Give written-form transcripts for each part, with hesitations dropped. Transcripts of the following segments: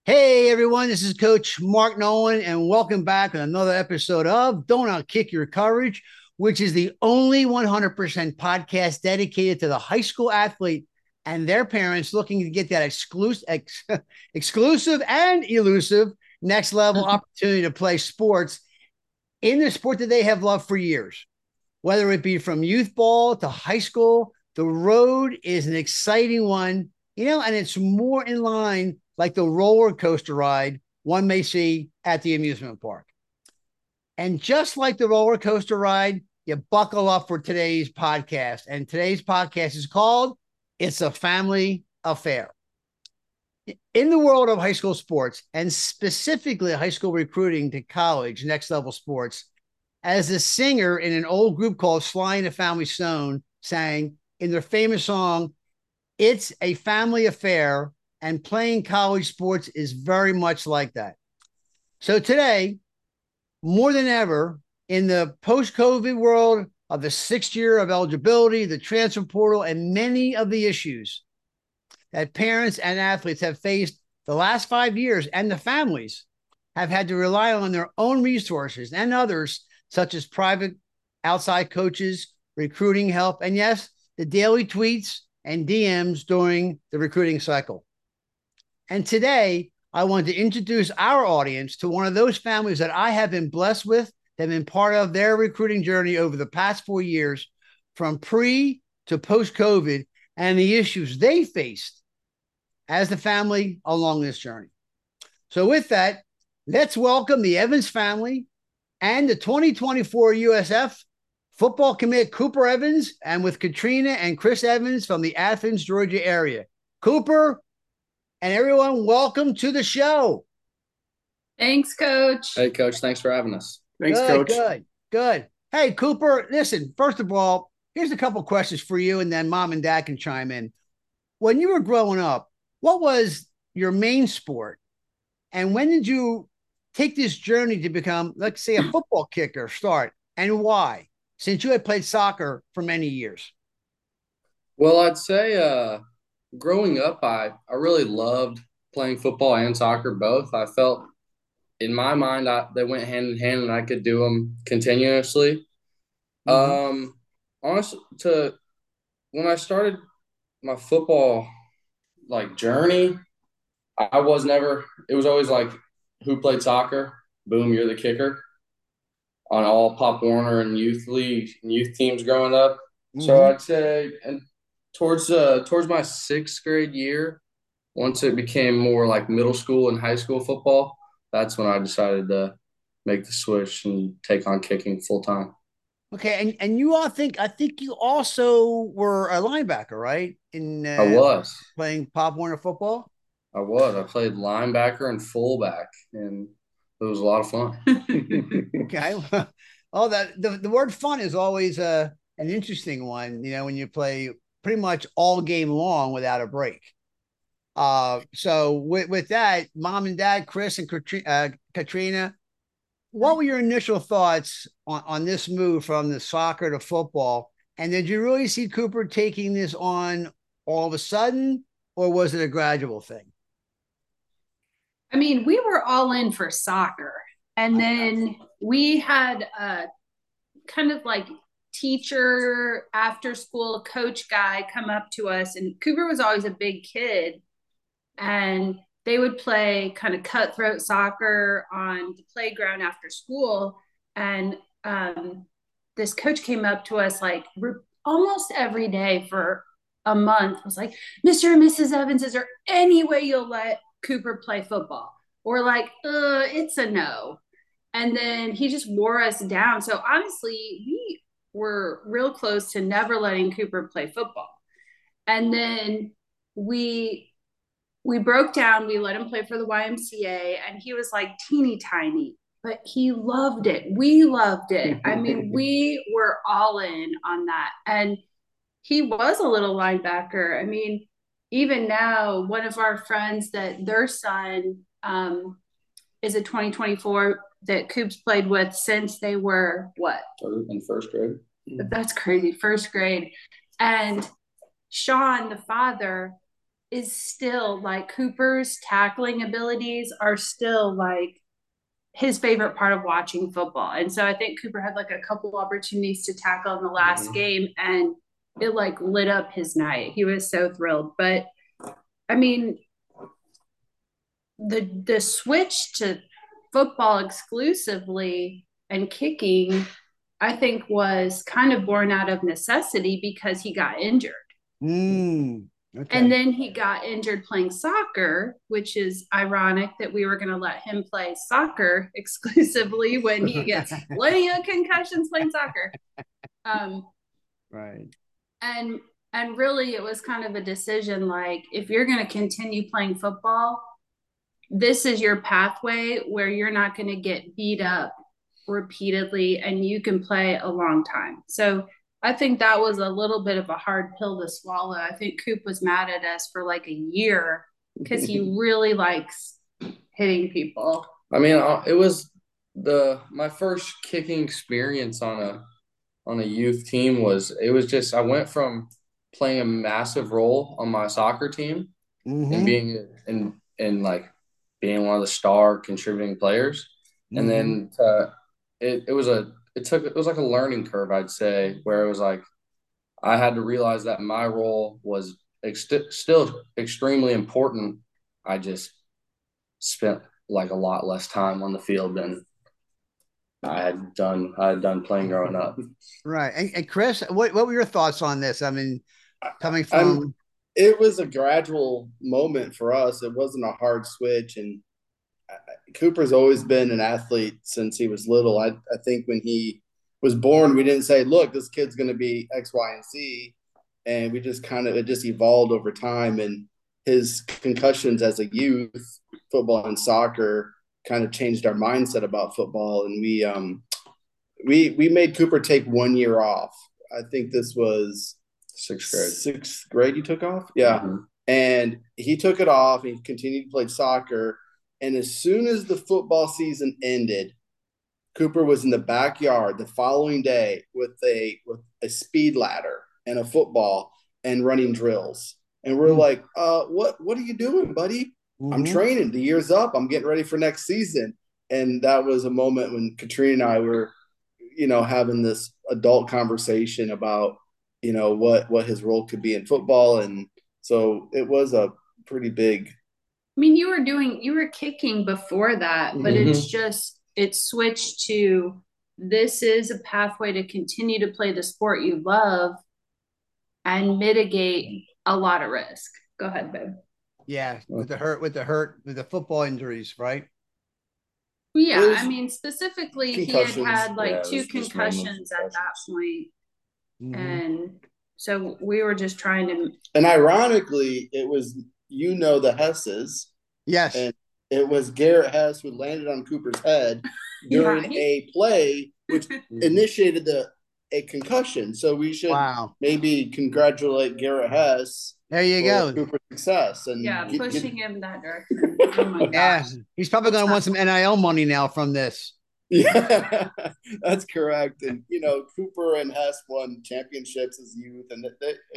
Hey everyone, this is Coach Mark Nolan, and welcome back to another episode of Don't Outkick Your Courage, which is the only 100% podcast dedicated to the high school athlete and their parents looking to get that exclusive and elusive next level opportunity to play sports in the sport that they have loved for years. Whether it be from youth ball to high school, the road is an exciting one, and it's more in line like the roller coaster ride one may see at the amusement park. And just like the roller coaster ride, you buckle up for today's podcast. And today's podcast is called It's a Family Affair. In the world of high school sports, and specifically high school recruiting to college, next level sports, as a singer in an old group called Sly and the Family Stone sang in their famous song, "It's a Family Affair," and playing college sports is very much like that. So today, more than ever, in the post-COVID world of the sixth year of eligibility, the transfer portal, and many of the issues that parents and athletes have faced the last 5 years, and the families have had to rely on their own resources and others, such as private outside coaches, recruiting help, and yes, the daily tweets and DMs during the recruiting cycle. And today, I want to introduce our audience to one of those families that I have been blessed with, that have been part of their recruiting journey over the past 4 years, from pre to post-COVID, and the issues they faced as the family along this journey. So with that, let's welcome the Evans family and the 2024 USF football commit, Cooper Evans, and with Katrina and Chris Evans from the Athens, Georgia area. Cooper and everyone, welcome to the show. Thanks, Coach. Hey, Coach. Thanks for having us. Thanks, Coach. Good. Hey, Cooper, listen, first of all, here's a couple questions for you, and then Mom and Dad can chime in. When you were growing up, what was your main sport? And when did you take this journey to become, let's say, a football kicker start, and why? Since you had played soccer for many years. Well, I'd say growing up, I really loved playing football and soccer both. I felt in my mind they went hand in hand and I could do them continuously. Honestly, when I started my football journey, I was never. It was always like, who played soccer? Boom, you're the kicker on all Pop Warner and youth league and youth teams growing up. So I'd say, and towards my sixth grade year, once it became more like middle school and high school football, that's when I decided to make the switch and take on kicking full time. Okay, and I think you also were a linebacker, right? In I was. playing Pop Warner football. I was. I played linebacker and fullback, and it was a lot of fun. Okay. Oh, that the word fun is always an interesting one, when you play pretty much all game long without a break. So with that, Mom and Dad, Chris and Katrina, what were your initial thoughts on this move from the soccer to football? And did you really see Cooper taking this on all of a sudden, or was it a gradual thing? I mean, we were all in for soccer. And then we had a kind of like teacher after school coach guy come up to us. And Cooper was always a big kid. And they would play kind of cutthroat soccer on the playground after school. And this coach came up to us like almost every day for a month, was like, "Mr. and Mrs. Evans, is there any way you'll let Cooper play football?" Or like, it's a no. And then he just wore us down. So honestly, we were real close to never letting Cooper play football. And then we broke down, we let him play for the YMCA, and he was like teeny tiny, but he loved it. We loved it. I mean, we were all in on that. And he was a little linebacker. I mean, even now, one of our friends that their son is a 2024 that Coops played with since they were what? In first grade. That's crazy. First grade. And Sean, the father, is still like Cooper's tackling abilities are still like his favorite part of watching football. And so I think Cooper had like a couple opportunities to tackle in the last game, and it like lit up his night. He was so thrilled. But I mean, the switch to football exclusively and kicking, I think, was kind of born out of necessity because he got injured. Okay. And then he got injured playing soccer, which is ironic that we were going to let him play soccer exclusively when he gets plenty of concussions playing soccer. Right. And really it was kind of a decision like, if you're going to continue playing football, this is your pathway where you're not going to get beat up repeatedly and you can play a long time. So I think that was a little bit of a hard pill to swallow. I think Coop was mad at us for like a year because he really likes hitting people. I mean, it was my first kicking experience on a youth team just I went from playing a massive role on my soccer team and being and like being one of the star contributing players, and then it was like a learning curve, I'd say, where it was like I had to realize that my role was still extremely important. I just spent like a lot less time on the field than I had done playing growing up. Right. And Chris, what were your thoughts on this? I mean, coming from it was a gradual moment for us. It wasn't a hard switch, and Cooper's always been an athlete since he was little. I think when he was born, we didn't say, look, this kid's going to be X, Y, and Z. And we just it just evolved over time. And his concussions as a youth, football and soccer, kind of changed our mindset about football. And we made Cooper take 1 year off. I think this was sixth grade he took off. Yeah. Mm-hmm. And he took it off and he continued to play soccer. And as soon as the football season ended, Cooper was in the backyard the following day with a speed ladder and a football and running drills. And we're like, what are you doing, buddy? I'm training. The year's up. I'm getting ready for next season. And that was a moment when Katrina and I were, having this adult conversation about, what his role could be in football. And so it was a pretty big. I mean, you were kicking before that, but it switched to, this is a pathway to continue to play the sport you love and mitigate a lot of risk. Go ahead, babe. Yeah, with the football injuries, right? Yeah, I mean, specifically, he had like 2 concussions at that point. And so we were just trying to. And ironically, it was, the Hesses. Yes. And it was Garrett Hess who landed on Cooper's head during a play, which initiated a concussion. So we should maybe congratulate Garrett Hess. There you go. Cooper's success. And pushing him that direction. Oh my God. Yeah, he's probably going to want some NIL money now from this. Yeah, that's correct. And, Cooper and Hess won championships as youth. And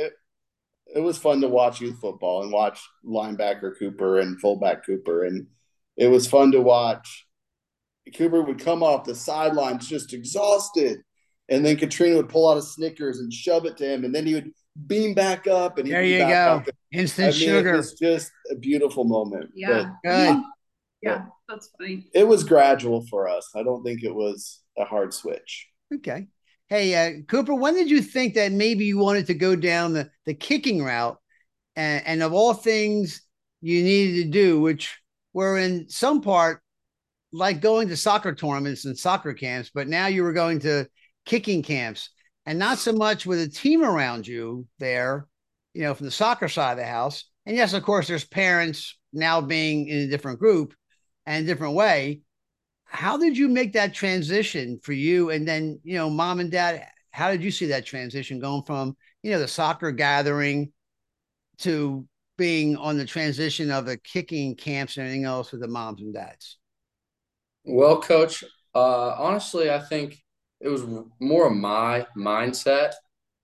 it was fun to watch youth football and watch linebacker Cooper and fullback Cooper. And it was fun to watch. Cooper would come off the sidelines just exhausted. And then Katrina would pull out a Snickers and shove it to him. And then he would beam back up. And there you go. Instant sugar. It was just a beautiful moment. Yeah. Good. Yeah, that's funny. It was gradual for us. I don't think it was a hard switch. Okay. Hey, Cooper, when did you think that maybe you wanted to go down the kicking route? And of all things you needed to do, which were in some part like going to soccer tournaments and soccer camps, but now you were going to kicking camps, and not so much with a team around you there, from the soccer side of the house. And yes, of course, there's parents now being in a different group and a different way. How did you make that transition for you? And then, mom and dad, how did you see that transition going from, the soccer gathering to being on the transition of the kicking camps and everything else with the moms and dads? Well, Coach, honestly, I think it was more of my mindset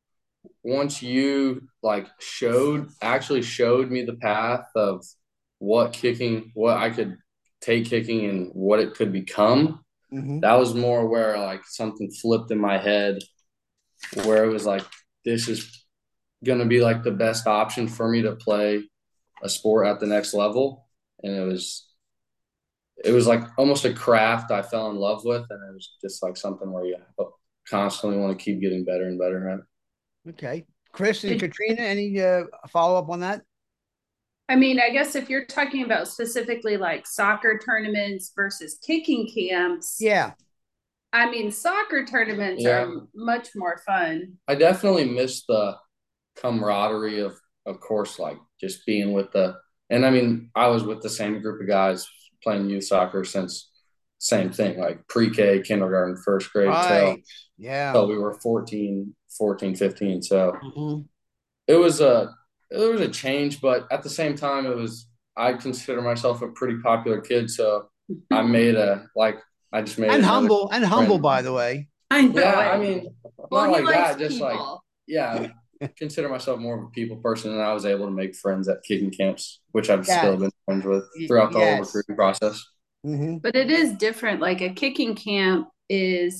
once you like actually showed me the path of what I could take kicking and what it could become, that was more where like something flipped in my head where it was like, this is going to be like the best option for me to play a sport at the next level. And it was like almost a craft I fell in love with. And it was just like something where you constantly want to keep getting better and better at. Okay. Chris and Katrina, any follow up on that? I mean, I guess if you're talking about specifically like soccer tournaments versus kicking camps, Yeah. I mean, soccer tournaments are much more fun. I definitely miss the camaraderie of course, like just being with and I mean, I was with the same group of guys playing youth soccer since same thing, like pre-K, kindergarten, first grade, Right. till we were 14, 15. So it was a change, but at the same time, I consider myself a pretty popular kid. So I just made humble, friend. by the way. I know. Yeah, I mean, well, not he like likes that, just people. consider myself more of a people person, and I was able to make friends at kicking camps, which I've still been friends with throughout the whole recruiting process. But it is different. Like a kicking camp is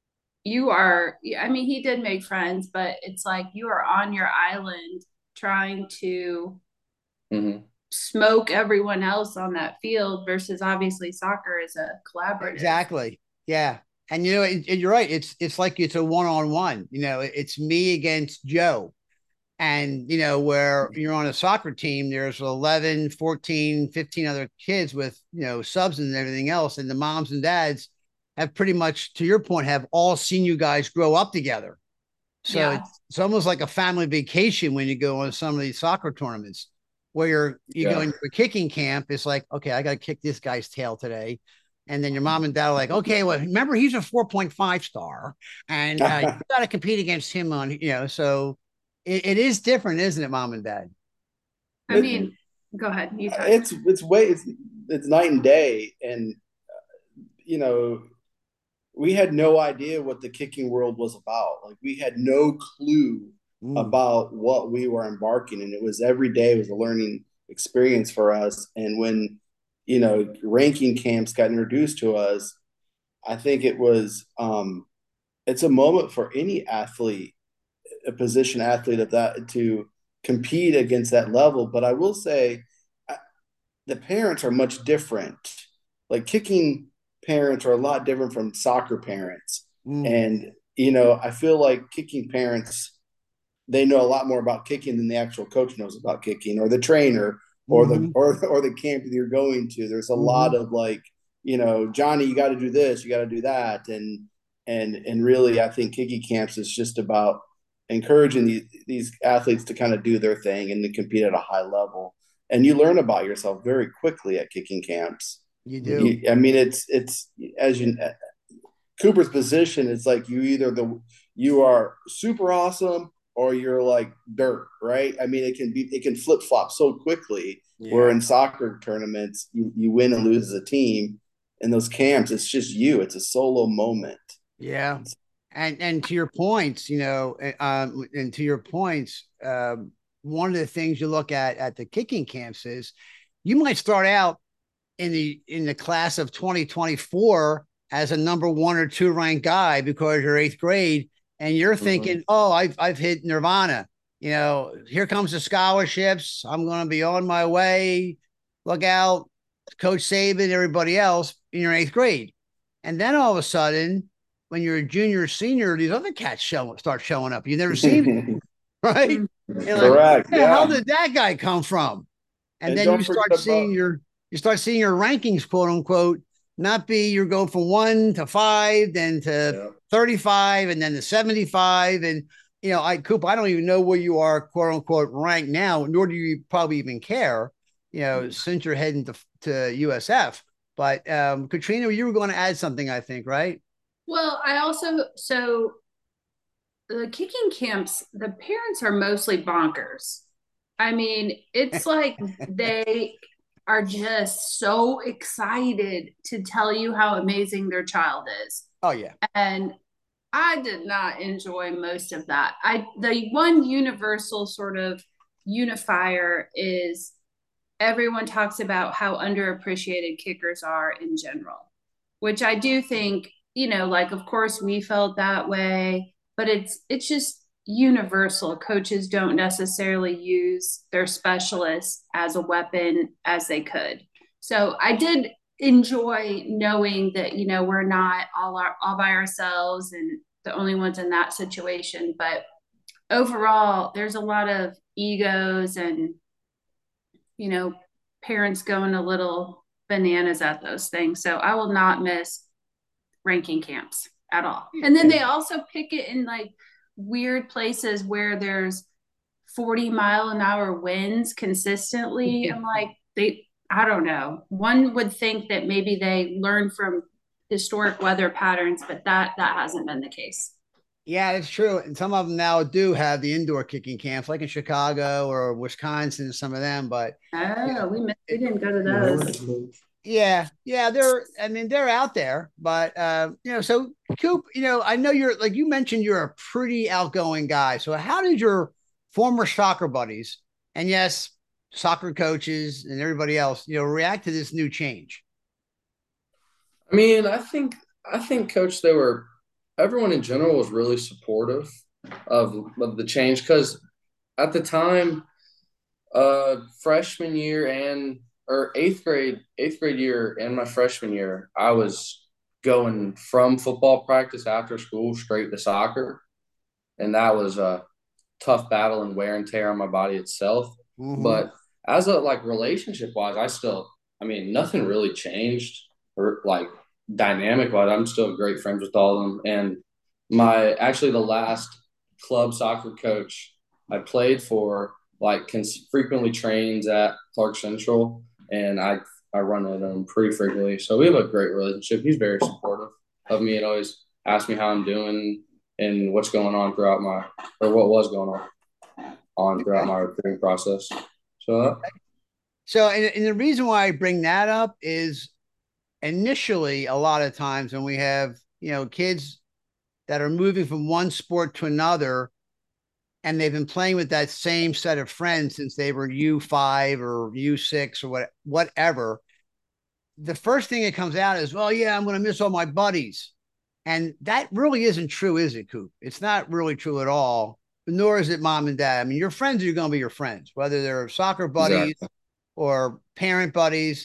I mean, he did make friends, but it's like you are on your island trying to smoke everyone else on that field versus obviously soccer is a collaborative. Exactly. Yeah. And you know, you're right. It's like it's a one-on-one. You know, it's me against Joe. And, you know, where you're on a soccer team, there's 11, 14, 15 other kids with, you know, subs and everything else. And the moms and dads have pretty much, to your point, have all seen you guys grow up together. So it's almost like a family vacation when you go on some of these soccer tournaments where you go into a kicking camp. It's like, okay, I got to kick this guy's tail today. And then your mom and dad are like, okay, well, remember, he's a 4.5 star and you got to compete against him on, you know, so it is different, isn't it, mom and dad? I mean, go ahead. It's night and day. And, you know, we had no idea what the kicking world was about. Like we had no clue about what we were embarking in. It was every day was a learning experience for us. And when, you know, ranking camps got introduced to us, I think it was it's a moment for any athlete, a position athlete of that to compete against that level. But I will say the parents are much different. Like kicking parents are a lot different from soccer parents. And, you know, I feel like kicking parents, they know a lot more about kicking than the actual coach knows about kicking or the trainer or the camp that you're going to. There's a lot of like, you know, Johnny, you got to do this, you got to do that. And really, I think kicking camps is just about encouraging these athletes to kind of do their thing and to compete at a high level. And you learn about yourself very quickly at kicking camps. You do. I mean, it's as you Cooper's position. It's like you are super awesome or you're like dirt, right? I mean, it can flip flop so quickly. Yeah. Where in soccer tournaments, you win and lose as a team. In those camps, it's just you. It's a solo moment. Yeah. And to your points, you know, and to your points, one of the things you look at the kicking camps is you might start out in the class of 2024 as a number 1 or 2 ranked guy because you're 8th grade and you're thinking, oh, I've hit nirvana. You know, here comes the scholarships. I'm going to be on my way. Look out, Coach Saban, everybody else in your 8th grade. And then all of a sudden, when you're a junior, senior, these other cats start showing up. You never seen them, right? Correct. Where the hell did that guy come from? And then you start seeing your rankings, quote unquote, not be you're going from 1 to 5, then to 35, and then to 75. And you know, Coop, I don't even know where you are, quote unquote, ranked now, nor do you probably even care, you know, since you're heading to USF. But Katrina, you were going to add something, I think, right? Well, so the kicking camps, the parents are mostly bonkers. I mean, it's like they are just so excited to tell you how amazing their child is. Oh, yeah. And I did not enjoy most of that. The one universal sort of unifier is everyone talks about how underappreciated kickers are in general, which I do think, like of course we felt that way, but it's just universal. Coaches don't necessarily use their specialists as a weapon as they could. So I did enjoy knowing that, we're not all by ourselves and the only ones in that situation. But overall, there's a lot of egos and, you know, parents going a little bananas at those things. So I will not miss ranking camps at all. And then they also pick it in like weird places where there's 40-mile-an-hour winds consistently. I'm like, I don't know. One would think that maybe they learn from historic weather patterns, but that hasn't been the case. Yeah, it's true. And some of them now do have the indoor kicking camps, like in Chicago or Wisconsin, some of them. But we didn't go to those. Yeah, they're out there, but so Coop, I know you're like you mentioned you're a pretty outgoing guy. So how did your former soccer buddies and yes, soccer coaches and everybody else, react to this new change? I mean, I think coach everyone in general was really supportive of the change because at the time, freshman year or eighth grade year and my freshman year, I was going from football practice after school straight to soccer. And that was a tough battle and wear and tear on my body itself. Mm-hmm. But as a relationship wise, nothing really changed or like dynamic wise. I'm still great friends with all of them. And the last club soccer coach I played for frequently trains at Clark Central, and I run into him pretty frequently. So we have a great relationship. He's very supportive of me and always asks me how I'm doing and what's going on what was going on throughout my recruiting process. And the reason why I bring that up is initially a lot of times when we have, kids that are moving from one sport to another, and they've been playing with that same set of friends since they were U5 or U6 or whatever. The first thing that comes out is, well, yeah, I'm going to miss all my buddies. And that really isn't true, is it, Coop? It's not really true at all, nor is it mom and dad. I mean, your friends are going to be your friends, whether they're soccer buddies or parent buddies.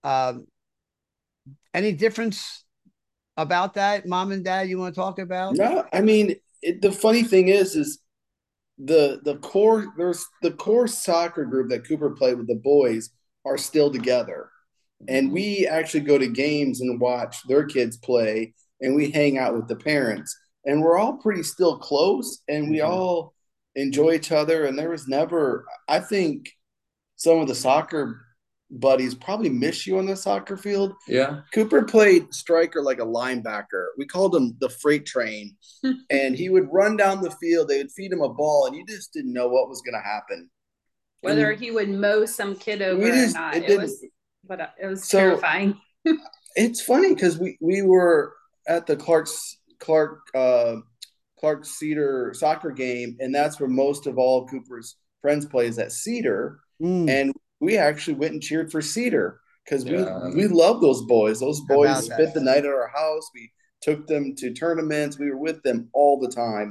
Any difference about that, mom and dad, you want to talk about? No, I mean, the funny thing is the core soccer group that Cooper played with, the boys, are still together. And we actually go to games and watch their kids play, and we hang out with the parents. And we're all pretty still close, and we all enjoy each other. And there was never, I think some of the soccer buddies probably miss you on the soccer field. Yeah. Cooper played striker like a linebacker. We called him the freight train. And he would run down the field. They would feed him a ball, and you just didn't know what was going to happen. Whether he would mow some kid over or not. It was terrifying. It's funny because we were at the Clark Cedar soccer game, and that's where most of all Cooper's friends plays at Cedar. And we actually went and cheered for Cedar because we love those boys. Those boys spent the night at our house. We took them to tournaments. We were with them all the time,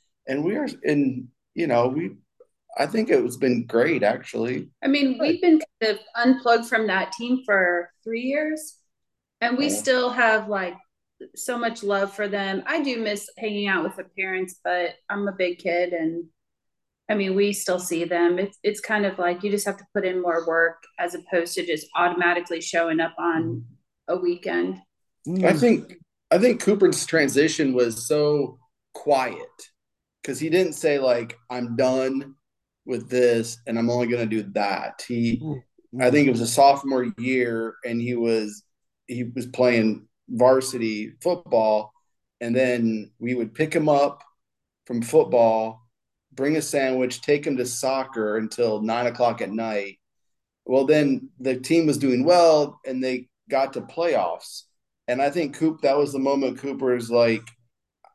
I think it's been great, actually. I mean, we've been kind of unplugged from that team for 3 years, and we still have so much love for them. I do miss hanging out with the parents, but I'm a big kid, and I mean, we still see them. It's kind of like you just have to put in more work as opposed to just automatically showing up on a weekend. I think Cooper's transition was so quiet because he didn't say I'm done with this and I'm only going to do that. I think it was a sophomore year and he was playing varsity football, and then we would pick him up from football, bring a sandwich, take him to soccer until 9:00 at night. Well, then the team was doing well and they got to playoffs. And I think that was the moment Cooper's like,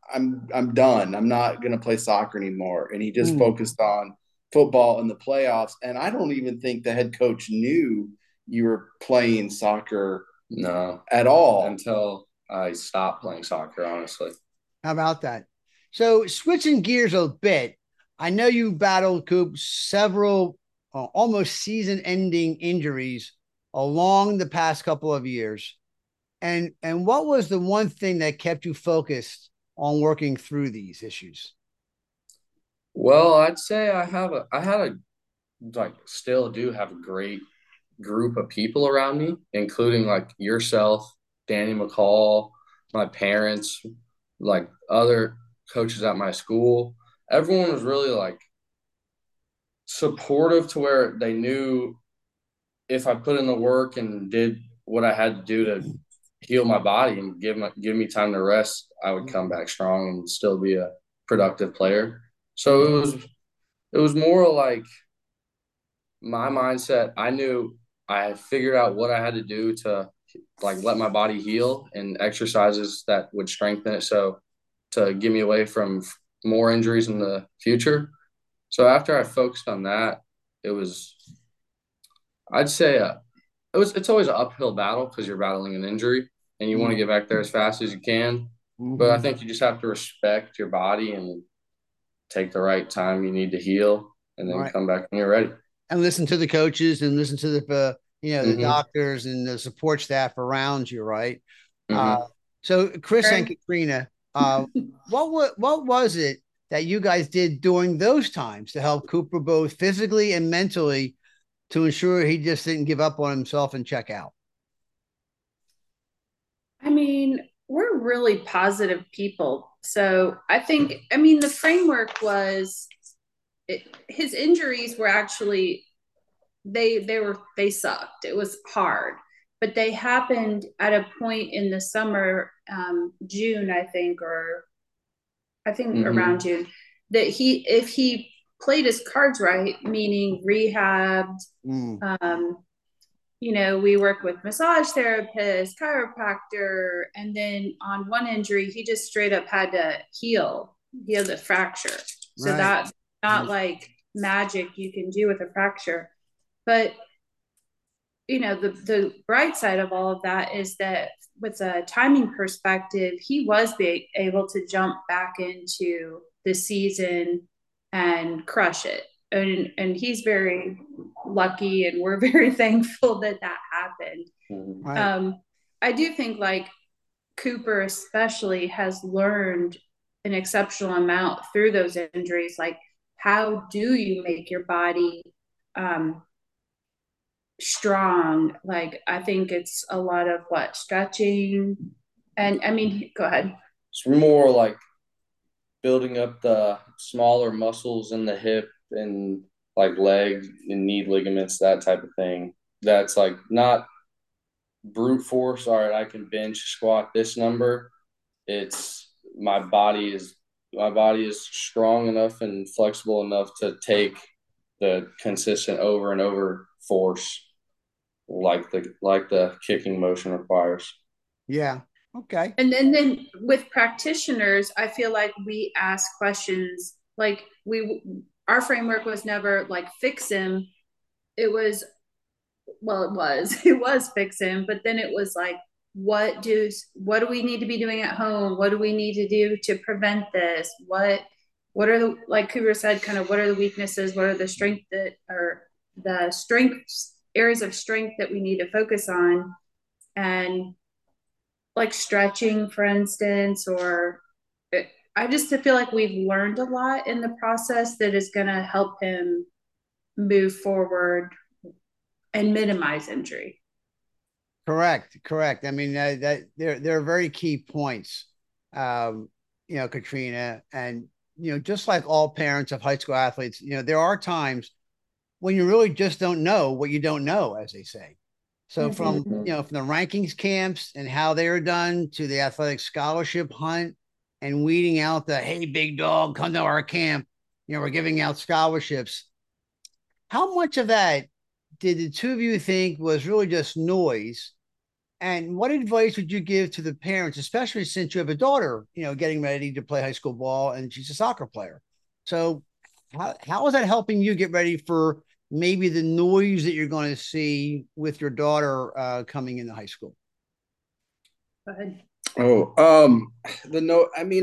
I'm done. I'm not going to play soccer anymore. And he just Mm. focused on football in the playoffs. And I don't even think the head coach knew you were playing soccer No, at all. until I stopped playing soccer, honestly. How about that? So switching gears a bit, I know you battled, Coop, several almost season-ending injuries along the past couple of years. And what was the one thing that kept you focused on working through these issues? Well, I'd say I had a like still do have a great group of people around me, including like yourself, Danny McCall, my parents, like other coaches at my school. Everyone was really like supportive to where they knew if I put in the work and did what I had to do to heal my body and give me time to rest, I would come back strong and still be a productive player. So it was more like my mindset. I knew I had figured out what I had to do to like let my body heal and exercises that would strengthen it. So to get me away from more injuries in the future. So after I focused on that, it was, I'd say, it's always an uphill battle because you're battling an injury and you want to get back there as fast as you can. But I think you just have to respect your body and take the right time you need to heal and then Right. come back when you're ready. And listen to the coaches and listen to the the Mm-hmm. doctors and the support staff around you, right? Mm-hmm. So Chris and Greg? Katrina, what was it that you guys did during those times to help Cooper both physically and mentally to ensure he just didn't give up on himself and check out? I mean, we're really positive people. So I mean, the framework was his injuries were actually they sucked. It was hard, but they happened at a point in the summer, June, I think, or I think Mm-hmm. around June, that if he played his cards right, meaning rehabbed, um, we work with massage therapists, chiropractor, and then on one injury, he just straight up had to heal the fracture. So Right. that's not like magic you can do with a fracture. But the bright side of all of that is that with a timing perspective, he was able to jump back into the season and crush it. And he's very lucky, and we're very thankful that happened. Right. I do think like Cooper especially has learned an exceptional amount through those injuries. Like, how do you make your body strong? Like, I think it's a lot of stretching. And I mean, go ahead. It's more like building up the smaller muscles in the hip and like leg and knee ligaments, that type of thing. That's like not brute force. All right, I can bench squat this number. It's my body is strong enough and flexible enough to take the consistent over and over force like the kicking motion requires. Yeah. Okay. And then with practitioners, I feel like we ask questions like our framework was never like fix him. It was it was fix him, but then it was like, what do we need to be doing at home? What do we need to do to prevent this? What are the, like Cooper said, kind of what are the weaknesses? What are the strengths, areas of strength that we need to focus on? And like stretching, for instance, or I just feel like we've learned a lot in the process that is going to help him move forward and minimize injury. Correct. I mean, that there are very key points, Katrina, and just like all parents of high school athletes, there are times when you really just don't know what you don't know, as they say. So from from the rankings camps and how they are done to the athletic scholarship hunt and weeding out the, hey, big dog, come to our camp, we're giving out scholarships. How much of that did the two of you think was really just noise And what advice would you give to the parents, especially since you have a daughter, getting ready to play high school ball and she's a soccer player? So how is that helping you get ready for maybe the noise that you're going to see with your daughter coming into high school? Go ahead. I mean,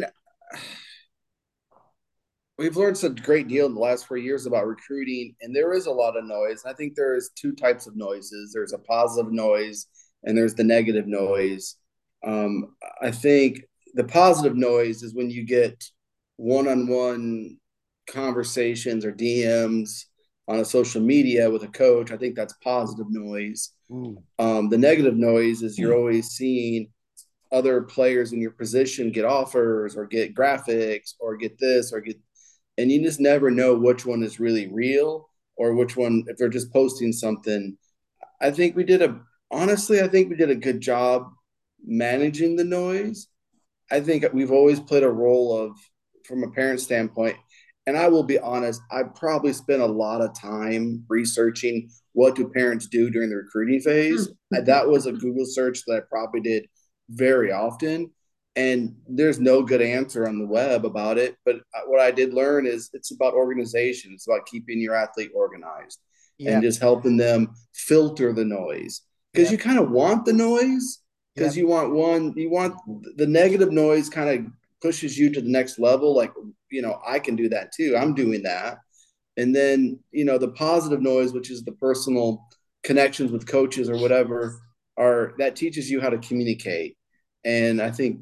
we've learned a great deal in the last 4 years about recruiting, and there is a lot of noise. I think there is two types of noises. There's a positive noise, and there's the negative noise. I think the positive noise is when you get one-on-one conversations or DMs on a social media with a coach. I think that's positive noise. The negative noise is you're always seeing other players in your position get offers or get graphics or get this or get, and you just never know which one is really real or which one, if they're just posting something. I think we did a good job managing the noise. I think we've always played a role of, from a parent standpoint, and I will be honest, I probably spent a lot of time researching what do parents do during the recruiting phase. That was a Google search that I probably did very often. And there's no good answer on the web about it. But what I did learn is it's about organization. It's about keeping your athlete organized and just helping them filter the noise. Because you kind of want the noise, because you want the negative noise kind of pushes you to the next level. Like, I can do that too. I'm doing that. And then, the positive noise, which is the personal connections with coaches or whatever, that teaches you how to communicate. And I think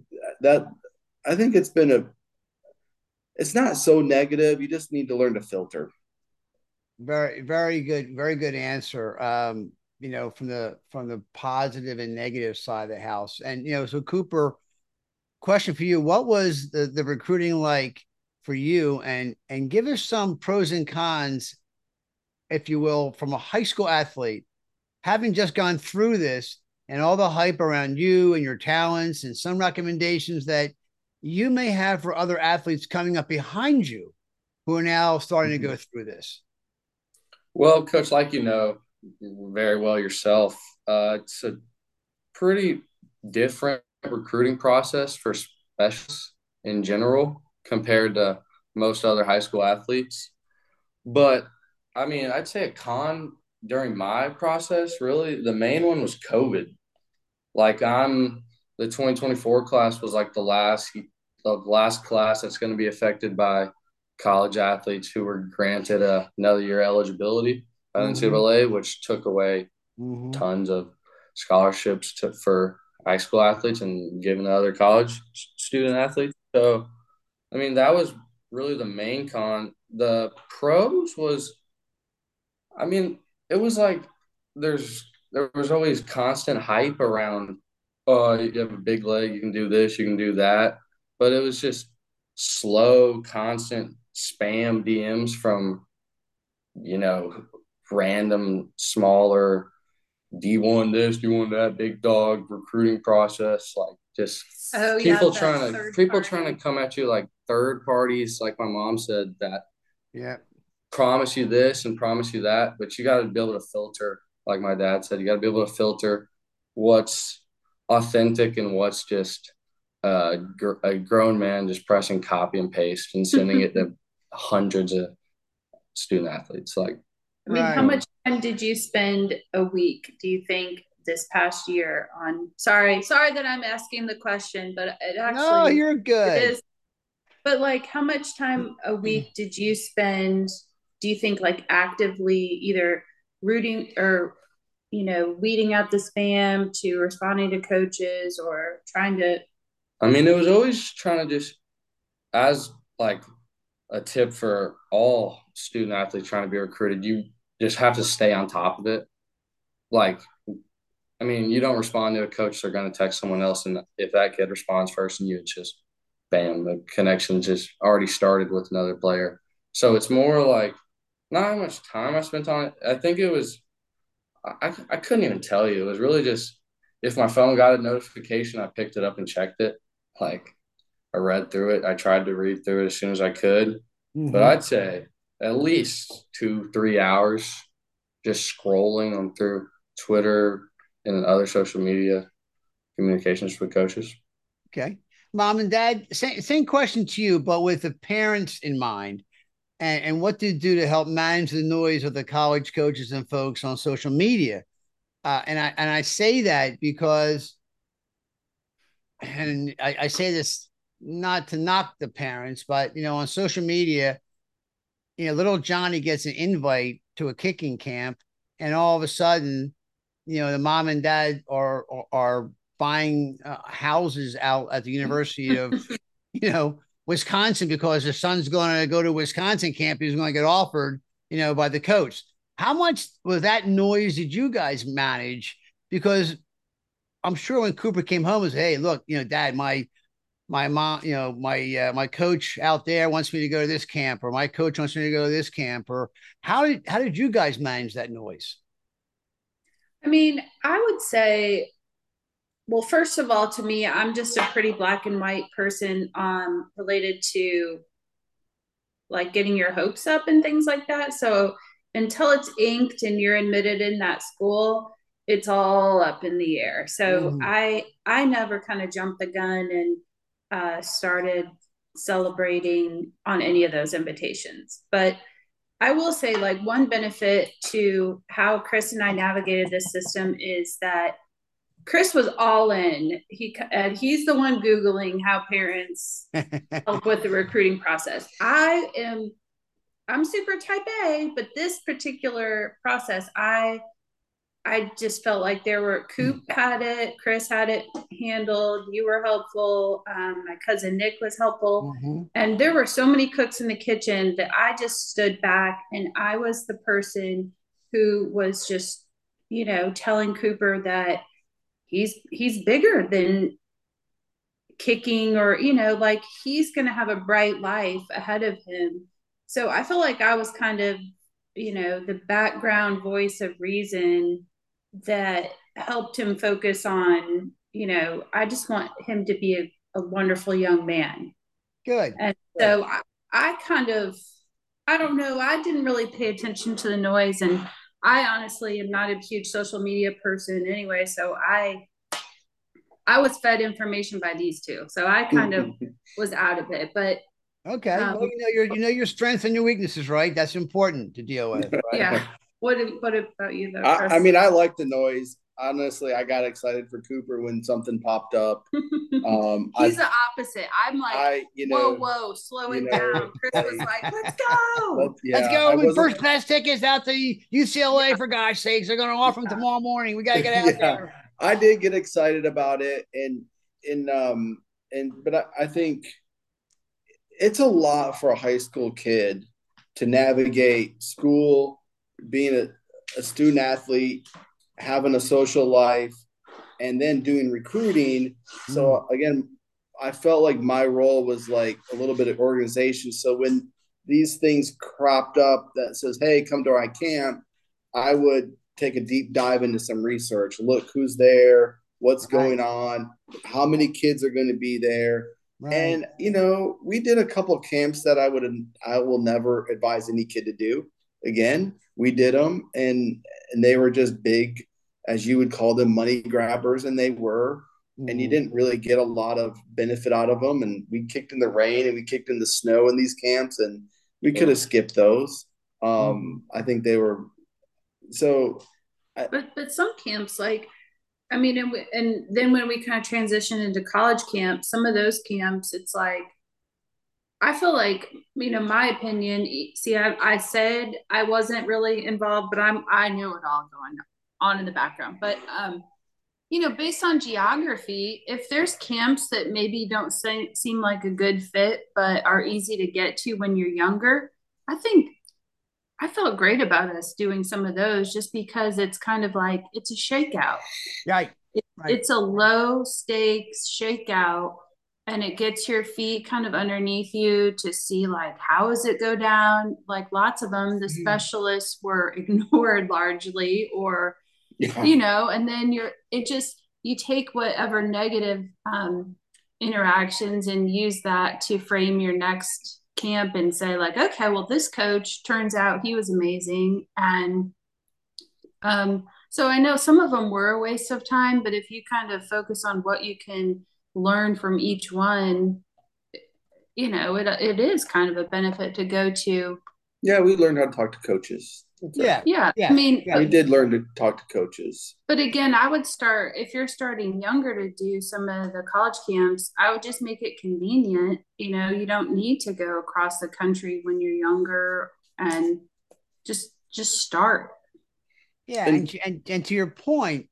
it's not so negative. You just need to learn to filter. Very, very good answer. From the positive and negative side of the house. And so Cooper, question for you: what was the recruiting like for you? And give us some pros and cons, if you will, from a high school athlete, having just gone through this and all the hype around you and your talents, and some recommendations that you may have for other athletes coming up behind you who are now starting to go through this. Well, Coach, like very well yourself, it's a pretty different recruiting process for specialists in general compared to most other high school athletes. But I mean, I'd say a con during my process, really, the main one was COVID. Like the 2024 class was like the last class that's going to be affected by college athletes who were granted another year eligibility by the NCAA, which took away tons of scholarships for high school athletes and given to other college student athletes. So, I mean, that was really the main con. The pros was, I mean, it was like there was always constant hype around, oh, you have a big leg, you can do this, you can do that. But it was just slow, constant spam DMs from, random, smaller D1 this, D1 that, big dog recruiting process. Like just people trying to come at you like third parties, like my mom said, that promise you this and promise you that. But you got to be able to filter, like my dad said, you got to be able to filter what's authentic and what's just a grown man just pressing copy and paste and sending it to hundreds of student athletes. Like, I mean, how much time did you spend a week, do you think, this past year on, sorry that I'm asking the question, but it actually, no, you're good. It is. But like, how much time a week did you spend, do you think, like actively either rooting or, weeding out the spam, to responding to coaches, or trying to? I mean, it was always trying to just, as like a tip for all student athletes trying to be recruited, you just have to stay on top of it. Like, I mean, you don't respond to a coach, they're going to text someone else. And if that kid responds first and it's just, bam, the connection just already started with another player. So it's more like not how much time I spent on it. I think it was, I couldn't even tell you. It was really just, if my phone got a notification, I picked it up and checked it. Like, I read through it. I tried to read through it as soon as I could. But I'd say at least 2-3 hours just scrolling on through Twitter and other social media. communications with coaches. Okay. Mom and dad, same question to you, but with the parents in mind. And what to do to help manage the noise of the college coaches and folks on social media. And I say that because, and I say this not to knock the parents, but on social media, little Johnny gets an invite to a kicking camp, and all of a sudden, the mom and dad are buying houses out at the University of, Wisconsin, because his son's going to go to Wisconsin camp. He's going to get offered, by the coach. How much was that noise did you guys manage? Because I'm sure when Cooper came home, was, hey, look, Dad, my mom, my coach out there wants me to go to this camp, or my coach wants me to go to this camp, or how did you guys manage that noise? I mean, I would say, well, first of all, to me, I'm just a pretty black and white person related to like getting your hopes up and things like that. So until it's inked and you're admitted in that school, it's all up in the air. So I never kind of jumped the gun and started celebrating on any of those invitations. But I will say, like, one benefit to how Chris and I navigated this system is that Chris was all in. He's the one Googling how parents help with the recruiting process. I'm super type A, but this particular process, I just felt like Coop had it, Chris had it handled, you were helpful, my cousin Nick was helpful, and there were so many cooks in the kitchen that I just stood back, and I was the person who was just, telling Cooper that he's bigger than kicking, or like he's going to have a bright life ahead of him. So I feel like I was kind of, the background voice of reason that helped him focus on, I just want him to be a wonderful young man. Good. And so I kind of, I don't know, I didn't really pay attention to the noise, and I honestly am not a huge social media person anyway. So I was fed information by these two. So I kind of was out of it, but okay. Well, your strengths and your weaknesses, right? That's important to deal with. Right? Yeah. What about you though? I mean, I like the noise. Honestly, I got excited for Cooper when something popped up. He's the opposite. I'm like, whoa, slow it down. Chris was like, let's go. Let's go. With first class tickets out to UCLA, for gosh sakes. They're going to offer them tomorrow morning. We got to get out there. I did get excited about it. But I think it's a lot for a high school kid to navigate school, being a student athlete, having a social life, and then doing recruiting. So again, I felt like my role was like a little bit of organization. So when these things cropped up that says, hey, come to our camp, I would take a deep dive into some research. Look who's there, what's going on, how many kids are going to be there. Right. And, we did a couple of camps that I will never advise any kid to do again. We did them, and they were just big, as you would call them, money grabbers, and they were. And you didn't really get a lot of benefit out of them. And we kicked in the rain and we kicked in the snow in these camps, and we could have skipped those. I think they were so. But some camps, like, I mean, and then when we kind of transitioned into college camp, some of those camps, it's like, I feel like, my opinion, see, I said I wasn't really involved, but I knew it all going on in the background. But, based on geography, if there's camps that maybe don't seem like a good fit, but are easy to get to when you're younger, I think I felt great about us doing some of those, just because it's kind of like, it's a shakeout. Right. It's a low stakes shakeout, and it gets your feet kind of underneath you to see, like, how does it go down? Like, lots of them, the specialists were ignored largely, or, and then you take whatever negative interactions and use that to frame your next camp and say, like, okay, well, this coach turns out he was amazing. And So I know some of them were a waste of time, but if you kind of focus on what you can learn from each one, it is kind of a benefit to go to. Yeah, we learned how to talk to coaches. That's it. Yeah. Yeah, I Yeah. mean, Yeah. We did learn to talk to coaches. but again, I would start if you're starting younger to do some of the college camps, I would just make it convenient. You don't need to go across the country when you're younger and just start. Yeah. And And to your point,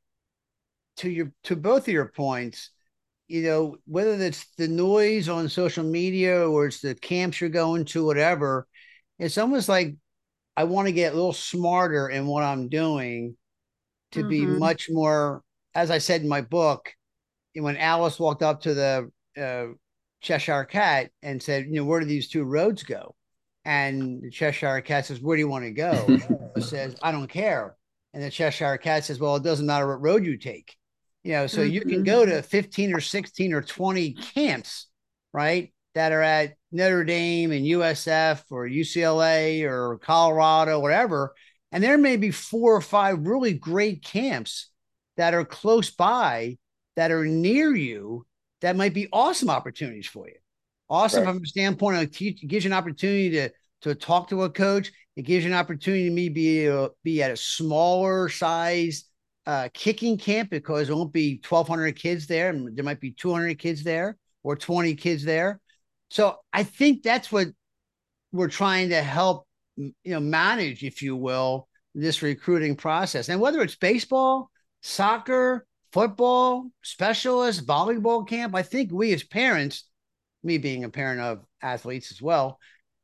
to both of your points, whether it's the noise on social media or it's the camps you're going to, whatever, it's almost like I want to get a little smarter in what I'm doing to be Mm-hmm. much more, as I said in my book, when Alice walked up to the Cheshire Cat and said, where do these two roads go? And the Cheshire Cat says, where do you want to go? She says, I don't care. And the Cheshire Cat says, well, it doesn't matter what road you take. So you can go to 15 or 16 or 20 camps, right? That are at Notre Dame and USF or UCLA or Colorado, whatever. And there may be 4 or 5 really great camps that are close by, that are near you, that might be awesome opportunities for you. Awesome right. from the standpoint of it gives you an opportunity to talk to a coach. It gives you an opportunity to maybe be at a smaller size kicking camp, because there won't be 1,200 kids there, and there might be 200 kids there or 20 kids there. So I think that's what we're trying to help, manage, if you will, this recruiting process. And whether it's baseball, soccer, football, specialist, volleyball camp, I think we as parents, me being a parent of athletes as well,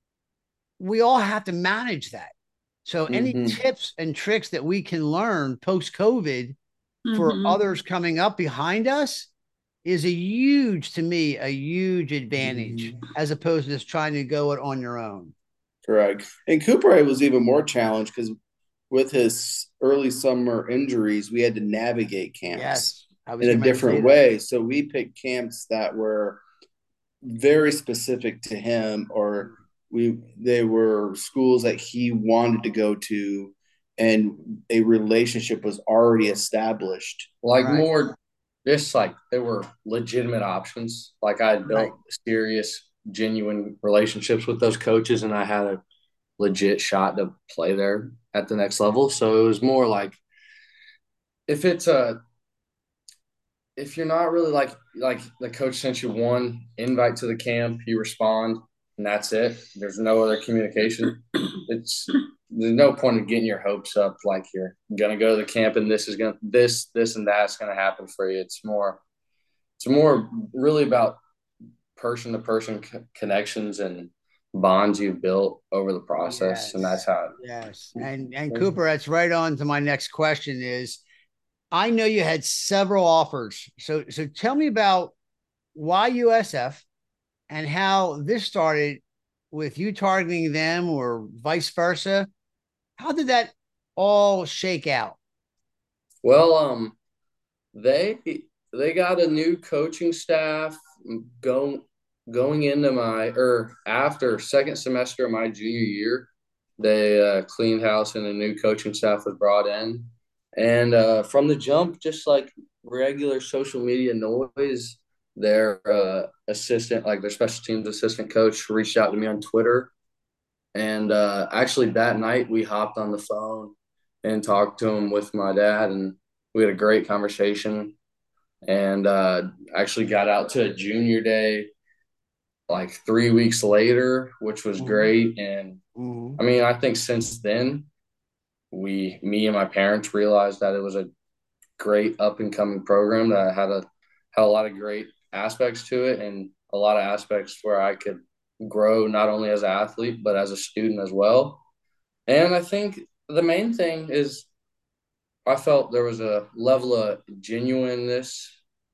we all have to manage that. So any tips and tricks that we can learn post-COVID for Mm-hmm. others coming up behind us is to me, a huge advantage, as opposed to just trying to go it on your own. Correct. And Cooper was even more challenged because with his early summer injuries, we had to navigate camps Yes, I was in a getting ready to say different that. way. So we picked camps that were very specific to him, or they were schools that he wanted to go to, and a relationship was already established. Like Right. more, just like they were legitimate options. Like I had built Right. serious, genuine relationships with those coaches, and I had a legit shot to play there at the next level. So it was more like if it's a if you're not really like the coach sent you one invite to the camp, you respond, and that's it. There's no other communication. There's no point in getting your hopes up like you're gonna go to the camp and this and that's gonna happen for you. It's more really about person to person connections and bonds you've built over the process, and that's Yes. how. Yes. And Cooper, that's right on to my next question is, I know you had several offers. So tell me about why USF and how this started with you targeting them or vice versa. How did that all shake out? Well, they they got a new coaching staff go, going into my or after second semester of my junior year. They cleaned house and a new coaching staff was brought in, and from the jump, just like regular social media noise, their assistant, like their special teams assistant coach, reached out to me on Twitter, and actually that night we hopped on the phone and talked to him with my dad, and we had a great conversation, and actually got out to a junior day like 3 weeks later, which was great. And I mean, I think since then, me and my parents realized that it was a great up and coming program that had a lot of great aspects to it, and a lot of aspects where I could grow not only as an athlete but as a student as well. And I think the main thing is I felt there was a level of genuineness,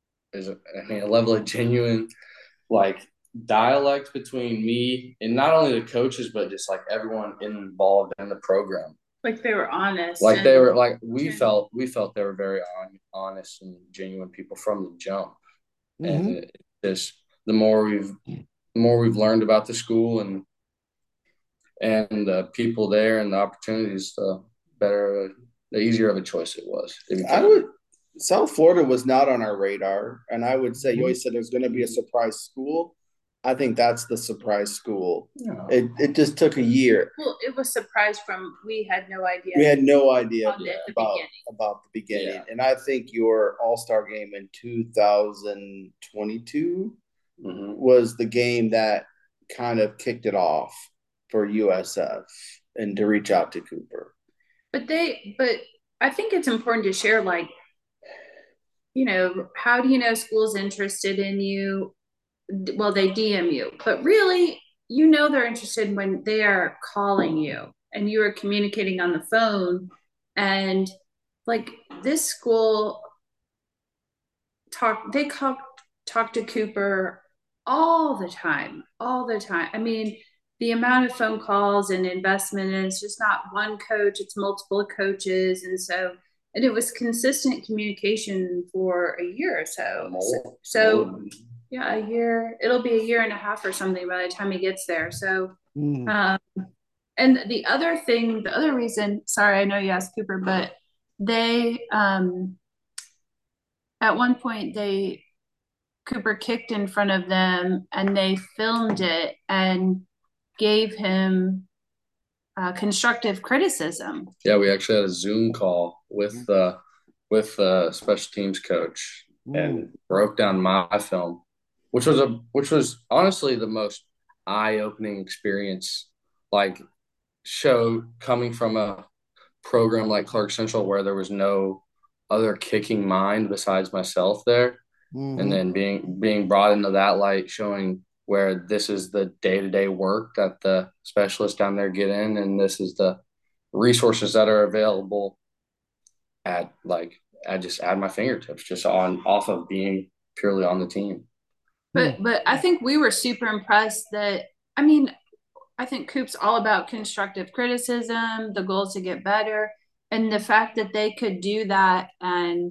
a level of genuine like dialect between me and not only the coaches but just like everyone involved in the program. Like they were honest. Like they were like we felt they were very honest and genuine people from the jump. And it just the more we've learned about the school and the people there and the opportunities, the better the easier of a choice it was. South Florida was not on our radar, and I would say you always said there's going to be a surprise school. I think that's the surprise school. Yeah. It just took a year. Well, it was surprised from we had no idea. We had no idea about the beginning. Yeah. And I think your All-Star game in 2022 was the game that kind of kicked it off for USF and to reach out to Cooper. But I think it's important to share, like, you know, how do you know school's interested in you? Well, they DM you, but really, you know, they're interested when they are calling you and you are communicating on the phone. And like this school talk to Cooper all the time. I mean, the amount of phone calls and investment, and it's just not one coach, it's multiple coaches. And it was consistent communication for a year or so. Yeah, a year. It'll be a year and a half or something by the time he gets there. So, and the other reason, sorry, I know you asked Cooper, but they, at one point Cooper kicked in front of them and they filmed it and gave him constructive criticism. Yeah, we actually had a Zoom call with special teams coach and broke down my film, which was honestly the most eye-opening experience, like show coming from a program like Clark Central where there was no other kicking mind besides myself there. And then being brought into that light, showing where this is the day-to-day work that the specialists down there get in, and this is the resources that are available at my fingertips, just off of being purely on the team. But I think we were super impressed that, I mean, I think Coop's all about constructive criticism. The goal is to get better. And the fact that they could do that and,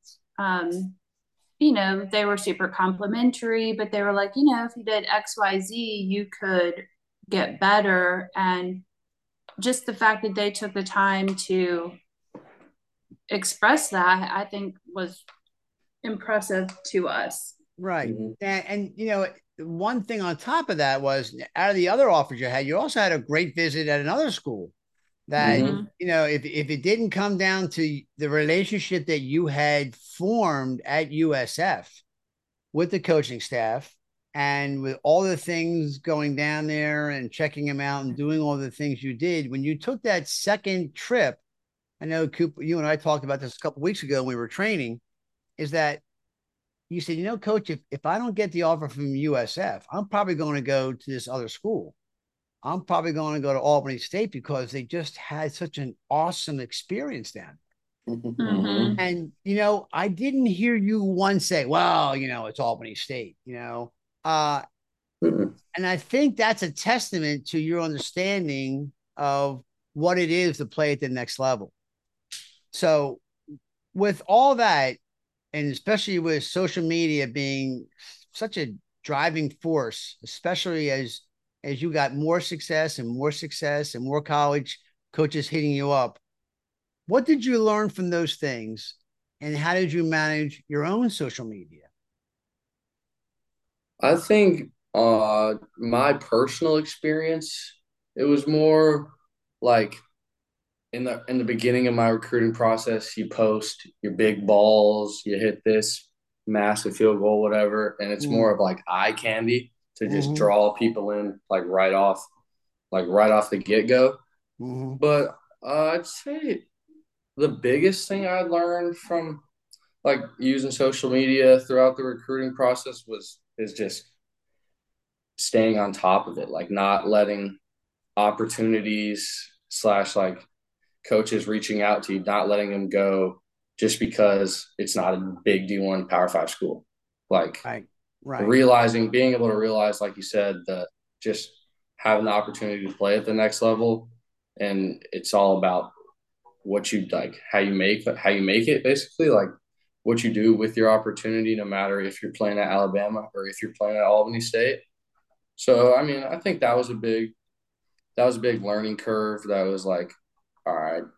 you know, they were super complimentary, but they were like, you know, if you did X, Y, Z, you could get better. And just the fact that they took the time to express that, I think was impressive to us. Right. And you know, one thing on top of that was, out of the other offers you had, you also had a great visit at another school that, you know, if it didn't come down to the relationship that you had formed at USF with the coaching staff and with all the things going down there and checking them out and doing all the things you did, when you took that second trip, I know Cooper, you and I talked about this a couple of weeks ago when we were training, is that you said, you know, coach, if I don't get the offer from USF, I'm probably going to go to this other school. I'm probably going to go to Albany State because they just had such an awesome experience down there. And, you know, I didn't hear you once say, well, you know, it's Albany State, you know. And I think that's a testament to your understanding of what it is to play at the next level. So with all that, and especially with social media being such a driving force, especially as you got more success and more college coaches hitting you up, what did you learn from those things, and how did you manage your own social media? I think my personal experience, it was more like in the beginning of my recruiting process, you post your big balls, you hit this massive field goal, whatever, and it's more of like eye candy to just draw people in right off the get-go. But I'd say the biggest thing I learned from like using social media throughout the recruiting process is just staying on top of it, like not letting opportunities / like coaches reaching out to you, not letting them go just because it's not a big D1 Power 5 school. Like being able to realize, like you said, just having the opportunity to play at the next level, and it's all about what you like, how you make it, basically, like what you do with your opportunity, no matter if you're playing at Alabama or if you're playing at Albany State. So, I mean, I think that was a big learning curve. That was like, all right,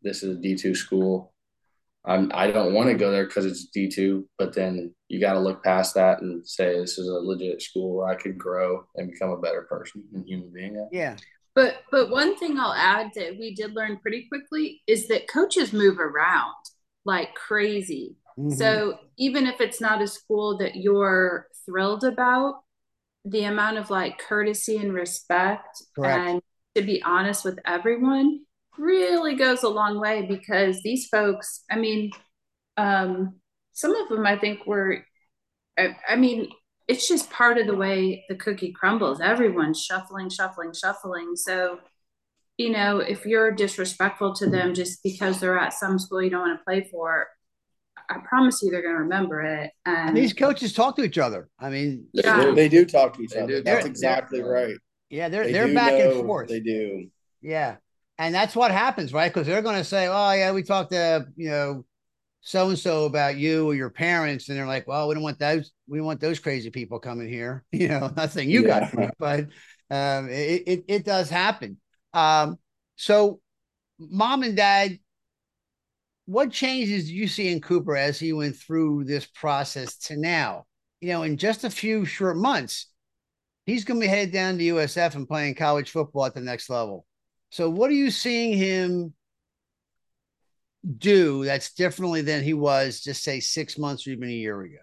this is a D2 school. I don't want to go there because it's D2, but then you got to look past that and say this is a legit school where I could grow and become a better person and human being. Yeah. But one thing I'll add that we did learn pretty quickly is that coaches move around like crazy. Mm-hmm. So even if it's not a school that you're thrilled about, the amount of like courtesy and respect and to be honest with everyone really goes a long way, because these folks, I mean, some of them I think were, I mean, it's just part of the way the cookie crumbles. Everyone's shuffling. So, you know, if you're disrespectful to them just because they're at some school you don't want to play for, I promise you they're going to remember it. And these coaches talk to each other. I mean, they do talk to each other. That's exactly right. Yeah, they're back and forth. They do. Yeah. And that's what happens, right? Because they're going to say, oh, yeah, we talked to, you know, so-and-so about you or your parents. And they're like, well, we don't want those. We want those crazy people coming here. You know, not saying you got it, but it does happen. So mom and dad, what changes do you see in Cooper as he went through this process to now? You know, in just a few short months, he's going to be headed down to USF and playing college football at the next level. So what are you seeing him do that's differently than he was, just say 6 months or even a year ago?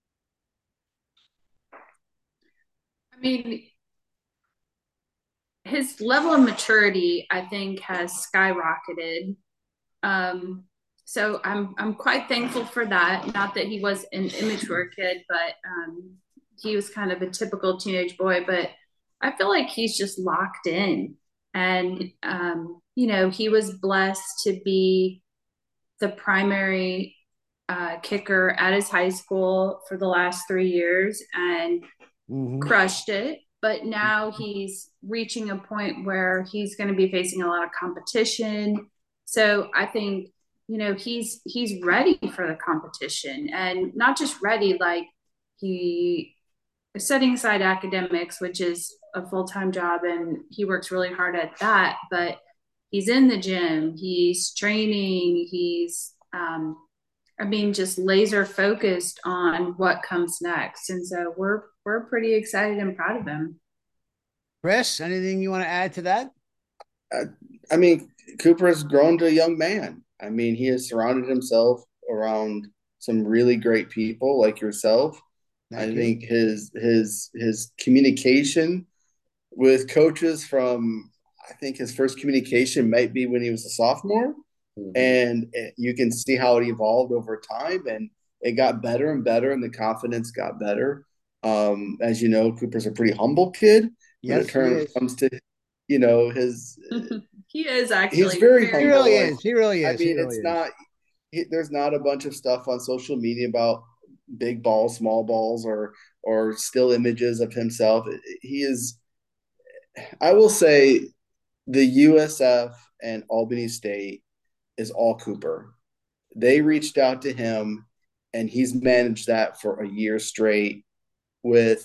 I mean, his level of maturity, I think, has skyrocketed. So I'm quite thankful for that. Not that he was an immature kid, but he was kind of a typical teenage boy. But I feel like he's just locked in. And, you know, he was blessed to be the primary kicker at his high school for the last 3 years and crushed it. But now he's reaching a point where he's going to be facing a lot of competition. So I think, you know, he's ready for the competition, and not just ready, like he is setting aside academics, which is a full-time job, and he works really hard at that, but he's in the gym, he's training, he's, I mean, just laser focused on what comes next. And so we're pretty excited and proud of him. Chris, anything you want to add to that? I mean, Cooper has grown to a young man. I mean, he has surrounded himself around some really great people like yourself. I think his communication with coaches from, I think his first communication might be when he was a sophomore. And you can see how it evolved over time, and it got better and better, and the confidence got better. As you know, Cooper's a pretty humble kid. Yes, when it comes to, you know, his he is actually he's very humble. He really is. I mean, it's not there's not a bunch of stuff on social media about big balls, small balls, or still images of himself. He is, I will say, the USF and Albany State is all Cooper. They reached out to him, and he's managed that for a year straight with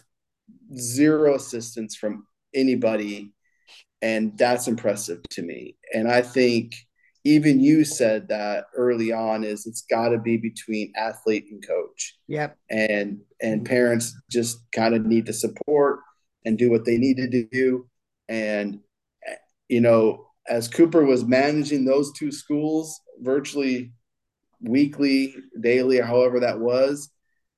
zero assistance from anybody. And that's impressive to me. And I think even you said that early on, is it's got to be between athlete and coach. Yep. And parents just kind of need to support and do what they need to do. And, you know, as Cooper was managing those two schools virtually weekly, daily, or however that was,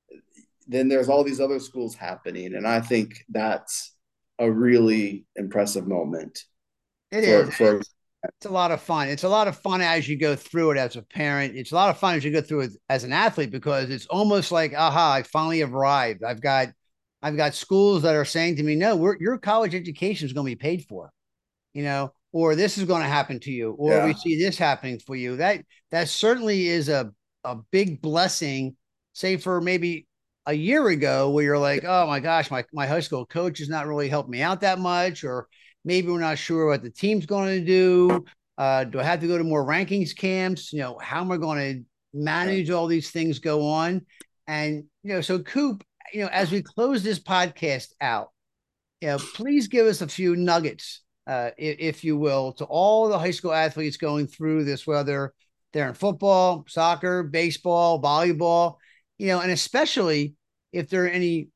then there's all these other schools happening. And I think that's a really impressive moment. It's a lot of fun. It's a lot of fun as you go through it as a parent. It's a lot of fun as you go through it as an athlete, because it's almost like, aha, I finally arrived. I've got schools that are saying to me, no, your college education is going to be paid for, you know, or this is going to happen to you, or we see this happening for you. That certainly is a big blessing, say for maybe a year ago, where you're like, oh my gosh, my high school coach is not really helping me out that much, or maybe we're not sure what the team's going to do. Do I have to go to more rankings camps? You know, how am I going to manage all these things go on? And, you know, so Coop, you know, as we close this podcast out, you know, please give us a few nuggets if you will, to all the high school athletes going through this, whether they're in football, soccer, baseball, volleyball, and especially if there are any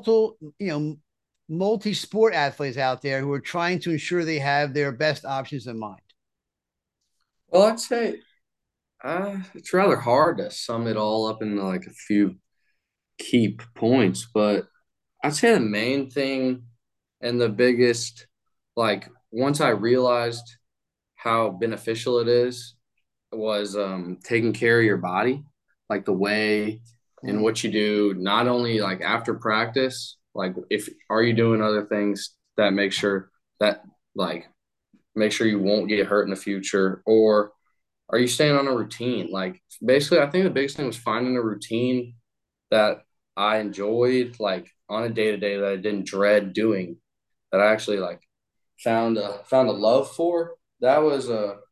multi-sport athletes out there who are trying to ensure they have their best options in mind? Well, I'd say it's rather hard to sum it all up into like a few key points, but I'd say the main thing and the biggest, like, once I realized how beneficial it is, was taking care of your body, like the way in what you do, not only like after practice, like if are you doing other things that that like make sure you won't get hurt in the future, or are you staying on a routine? Like basically, I think the biggest thing was finding a routine that I enjoyed, like on a day to day, that I didn't dread doing, that I actually like found a love for. That was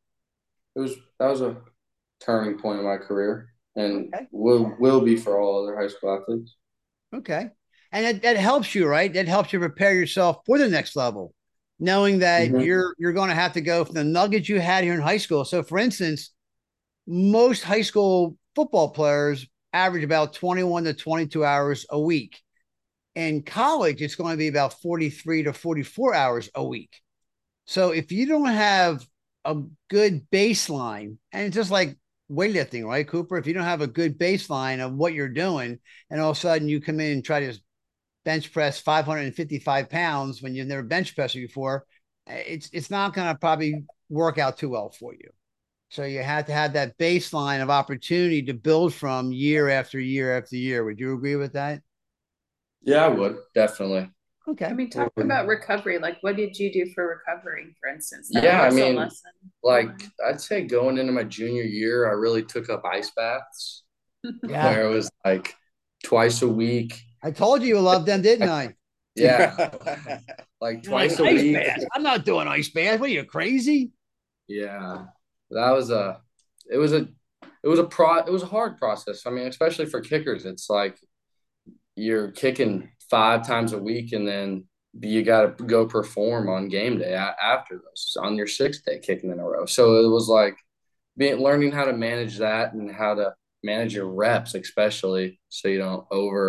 a turning point in my career, and Okay. will be for all other high school athletes. Okay. And that helps you, right? That helps you prepare yourself for the next level, knowing that Mm-hmm. you're going to have to go from the nuggets you had here in high school. So, for instance, most high school football players average about 21 to 22 hours a week. In college, it's going to be about 43 to 44 hours a week. So, if you don't have a good baseline, and it's just like weightlifting, right, Cooper? If you don't have a good baseline of what you're doing, and all of a sudden you come in and try to bench press 555 pounds when you've never bench pressed before, it's not going to probably work out too well for you. So you have to have that baseline of opportunity to build from year after year after year. Would you agree with that? Yeah, I would definitely. I Okay. mean, talk about recovery. Like, what did you do for recovering, for instance? That Yeah, I was a mean, lesson. like I'd say going into my junior year, I really took up ice baths, Yeah. where it was like twice a week. I told you loved them, didn't I? Yeah, like You're like, twice a ice week. bath. I'm not doing ice bath. What are you, crazy? Yeah, that was a. It was a. It was a hard process. I mean, especially for kickers, it's like you're kicking 5 times a week, and then you got to go perform on game day after those on your 6th day kicking in a row. So it was like learning how to manage that and how to manage your reps, especially so you don't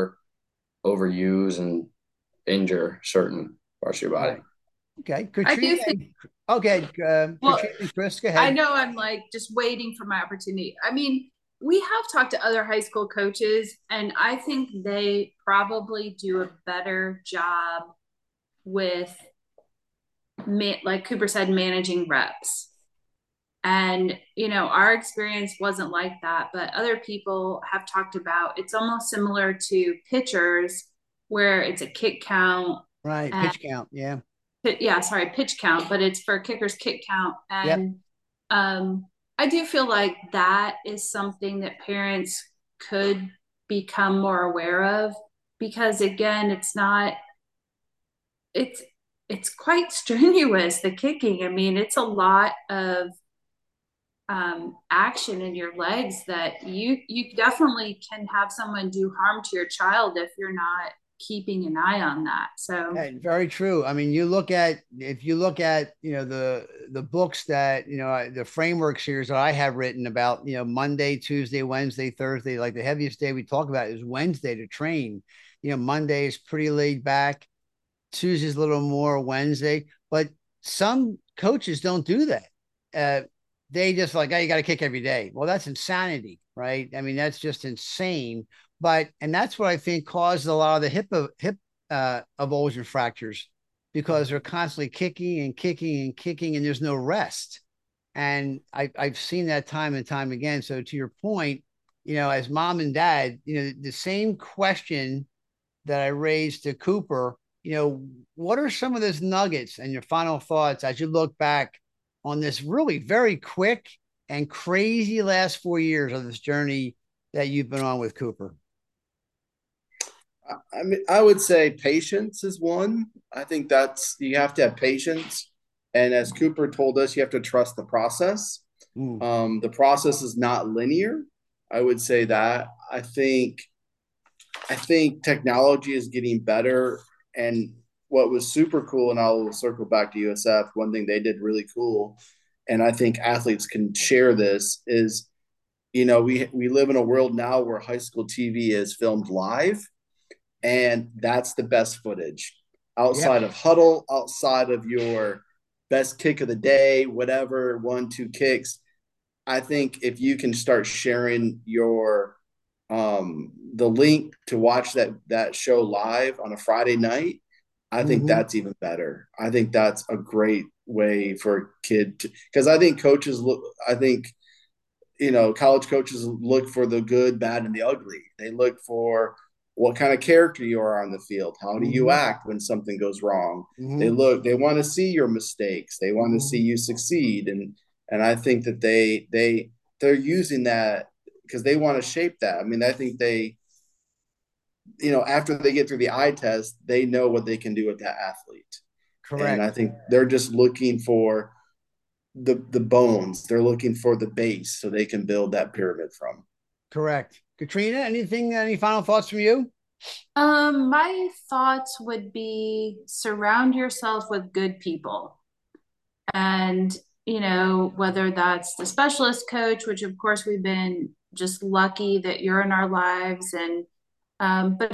overuse and injure certain parts of your body. Right. Okay. I do Katrina. think, Okay. well, Katrina and Chris, go I ahead. know I'm like just waiting for my opportunity. I mean, we have talked to other high school coaches, and I think they probably do a better job with, like Cooper said, managing reps. And, our experience wasn't like that, but other people have talked about it's almost similar to pitchers where it's a kick count Right. and Pitch count. Yeah. yeah, sorry, pitch count, but it's for kickers kick count. Yep. And I do feel like that is something that parents could become more aware of, because again, it's it's quite strenuous, the kicking. I mean, it's a lot of action in your legs that you definitely can have someone do harm to your child if you're not keeping an eye on that. So Hey, very true. I mean, if you look at, the books that, the framework series that I have written about, Monday, Tuesday, Wednesday, Thursday, like the heaviest day we talk about is Wednesday to train. Monday is pretty laid back. Tuesday's a little more, Wednesday, but some coaches don't do that. They just like, oh, you got to kick every day. Well, that's insanity, right? I mean, that's just insane. And that's what I think caused a lot of the hip avulsion fractures, because they're constantly kicking and kicking and kicking, and there's no rest. And I've seen that time and time again. So to your point, as mom and dad, the same question that I raised to Cooper, what are some of those nuggets and your final thoughts as you look back on this really very quick and crazy last 4 years of this journey that you've been on with Cooper? I mean, I would say patience is one. I think you have to have patience. And as Cooper told us, you have to trust the process. The process is not linear. I would say that. I think technology is getting better. And what was super cool, and I'll circle back to USF, one thing they did really cool, and I think athletes can share this, is, we live in a world now where high school TV is filmed live, and that's the best footage outside of huddle, outside of your best kick of the day, whatever, 1-2 kicks. I think if you can start sharing your the link to watch that show live on a Friday night, I think that's even better. I think that's a great way for a kid to, because I think college coaches look for the good, bad, and the ugly. They look for what kind of character you are on the field. How do you act when something goes wrong? They want to see your mistakes. They want to see you succeed. And I think that they're using that because they want to shape that. I mean, I think they, after they get through the eye test, they know what they can do with that athlete. Correct. And I think they're just looking for the bones. They're looking for the base so they can build that pyramid from. Correct. Katrina, any final thoughts from you? My thoughts would be surround yourself with good people. And, whether that's the specialist coach, which of course we've been just lucky that you're in our lives. And, but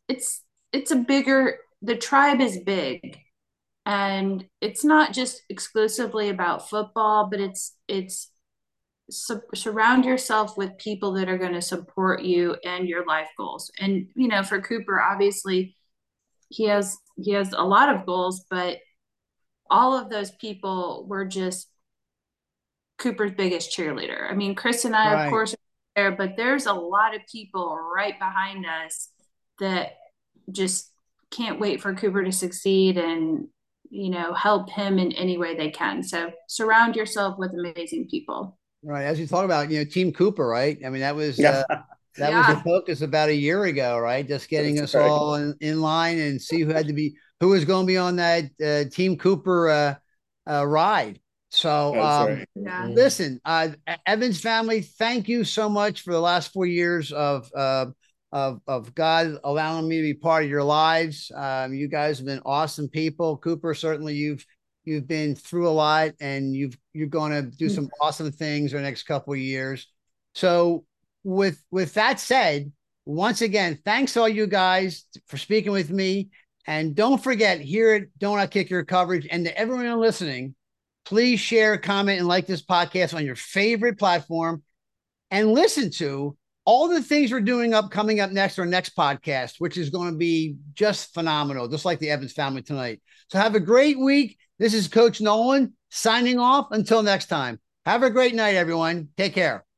the tribe is big, and it's not just exclusively about football, but it's surround yourself with people that are going to support you and your life goals. And for Cooper, obviously he has a lot of goals, but all of those people were just Cooper's biggest cheerleader. I mean, Chris and I, of course, are there, but there's a lot of people right behind us that just can't wait for Cooper to succeed and help him in any way they can. So surround yourself with amazing people. Right. As you talk about, Team Cooper, right? I mean, that was was the focus about a year ago, right? Just getting us all in line and see who was going to be on that Team Cooper ride. So listen, Evans family, thank you so much for the last 4 years of God allowing me to be part of your lives. You guys have been awesome people. Cooper, certainly you've been through a lot, and you're going to do some awesome things in the next couple of years. So with that said, once again, thanks all you guys for speaking with me. And don't forget, here at Don't Outkick Your Coverage, and to everyone listening, please share, comment, and like this podcast on your favorite platform, and listen to all the things we're doing coming up next, our next podcast, which is going to be just phenomenal, just like the Evans family tonight. So have a great week. This is Coach Nolan signing off. Until next time, have a great night, everyone. Take care.